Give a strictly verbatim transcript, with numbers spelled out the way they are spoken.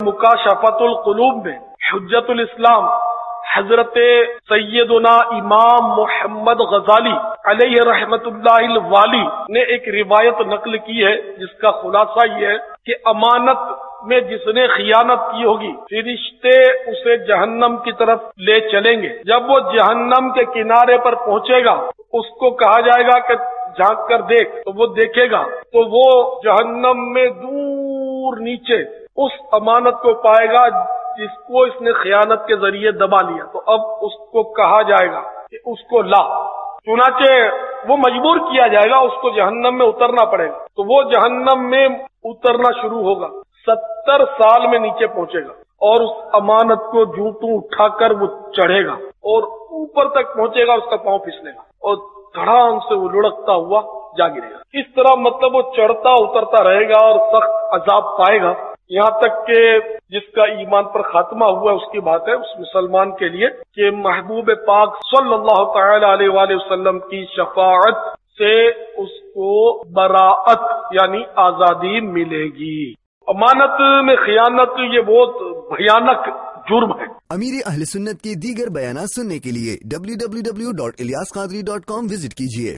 مکاشفۃ القلوب میں حجت الاسلام حضرت سیدنا امام محمد غزالی علیہ رحمت اللہ الوالی نے ایک روایت نقل کی ہے، جس کا خلاصہ یہ ہے کہ امانت میں جس نے خیانت کی ہوگی فرشتے اسے جہنم کی طرف لے چلیں گے۔ جب وہ جہنم کے کنارے پر پہنچے گا اس کو کہا جائے گا کہ جھانک کر دیکھ، تو وہ دیکھے گا تو وہ جہنم میں دور نیچے اس امانت کو پائے گا جس کو اس نے خیانت کے ذریعے دبا لیا۔ تو اب اس کو کہا جائے گا کہ اس کو لا، چنانچہ وہ مجبور کیا جائے گا، اس کو جہنم میں اترنا پڑے گا۔ تو وہ جہنم میں اترنا شروع ہوگا، ستر سال میں نیچے پہنچے گا اور اس امانت کو جوتوں اٹھا کر وہ چڑھے گا اور اوپر تک پہنچے گا، اس کا پاؤں پھسلے گا اور دھڑام سے وہ لڑکتا ہوا جا گرے گا۔ اس طرح مطلب وہ چڑھتا اترتا رہے گا اور سخت عذاب پائے گا، یہاں تک کہ جس کا ایمان پر خاتمہ ہوا اس کی بات ہے، اس مسلمان کے لیے کہ محبوب پاک صلی اللہ تعالی علیہ وآلہ وسلم کی شفاعت سے اس کو براءت یعنی آزادی ملے گی۔ امانت میں خیانت یہ بہت بھیانک جرم ہے۔ امیر اہل سنت کی دیگر بیانات سننے کے لیے W W W dot Ilyas Qadri dot com visit کیجیے۔